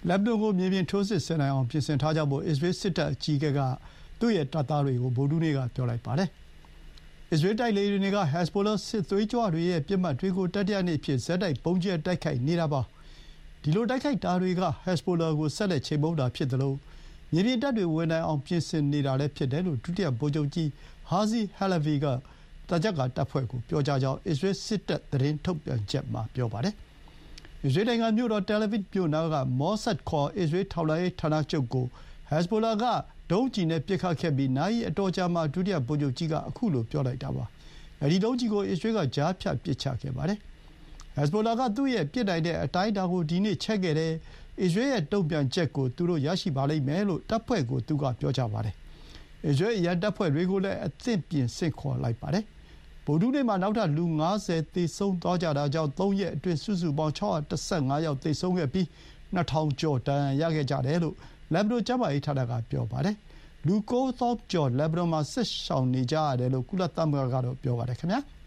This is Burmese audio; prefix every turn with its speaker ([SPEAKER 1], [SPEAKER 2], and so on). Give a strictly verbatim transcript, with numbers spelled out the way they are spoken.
[SPEAKER 1] လက်ဘနွန်ကိုမြေပြင်ထိုးစစ်ဆင်နိုင်အောင်ပြင်ဆင်ထားကြဖို့အစ္စရေးစစ်တပ်အကြီးအကဲကသူ့ရဲ့တပ်သားတွေကိုဗုဒ္ဓဟူးနေ့ကပြောလိုက်ပါတယ်။အစ္စရေးတိုက်လေယာဉ်တွေကဟက်ဇ်ဘိုလာစစ်သွေးကြွတွေရဲ့ပစ်မှတ်တွေကိုတတိယနေ့အဖြစ်ဆက်တိုက်ဗုံးကြဲတိုက်ခိုက်နေတာပါ။ဒီလိုတိုက်ခိုက်တာတွေကဟက်ဇ်ဘိုလာကိုဆက်လက်ချိန်မုန်းတာဖြစ်သလိုမြေပြင်တပ်တွေဝင်နိုင်အောင်ပြင်ဆင်နေတာလည်းဖြစ်တယ်လို့ဒုတိယဗိုလ်ချုပ်ကြီးဟာဇီဟယ်လဗီကတကြက်ကတပ်ဖွဲ့ကိုပြောကြားကြောင်းအစ္စရေးစစ်တပ်သတင်းထုတ်ပြန်ချက်မှာပြောပါတယ်။အစ္စရေးနိုင်ငံမြို့တော်တယ်လ်အဗစ်မြို့နားကမောဆတ်ခေါ်အစ္စရေးထောက်လှမ်းရေးဌာနချုပ်ကိုဟက်ဇ်ဘိုလာကဒုံးကျည်နဲ့ပစ်ခတ်ခဲ့ပြီးနာရီအတော်ကြာမှဒုတိယဗိုလ်ချုပ်ကြီးကအခုလိုပြောလိုက်တာပါ။အဲဒီဒုံးကျည်ကိုအစ္စရေးကကြားဖြတ်ပစ်ချခဲ့ပါတယ်။ဟက်ဇ်ဘိုလာကသူ့ရဲ့ပစ်နိုင်တဲ့အတိုင်းအတာကိုဒီနေ့ချက်ခဲ့တယ်။အစ္စရေးရဲ့တုံ့ပြန်ချက်ကိုသူတို့ရရှိပါလိမ့်မယ်လို့တပ်ဖွဲ့ကိုသူကပြောကြားပါတယ်။အစ္စရေးအရန်တပ်ဖွဲ့တွေကိုလည်းအသင့်ပြင်ဆင်ခေါ်လိုက်ပါတယ်။ဗုဒ္ဓဟူးနေ့မှာနောက်ထပ်လူငါးဆယ်သေဆုံးသွားကြတာကြောင့်သုံးရက်အတွင်းစုစုပေါင်းခြောက်ရာတစ်ဆယ့်ငါးယောက်သေဆုံးခဲ့ပြီးနှစ်ထောင်ကျော်ဒဏ်ရာရခဲ့ကြတယ်လို့လက်ဘနွန်ကျန်းမာရေးဌာနကပြောပါတယ်။လူကိုးသောင်းကျော်လက်ဘနွန်မှာစစ်ရှောင်နေကြရတယ်လို့ကုလသမဂ္ဂကတော့ပြောပါတယ်ခင်ဗျာ။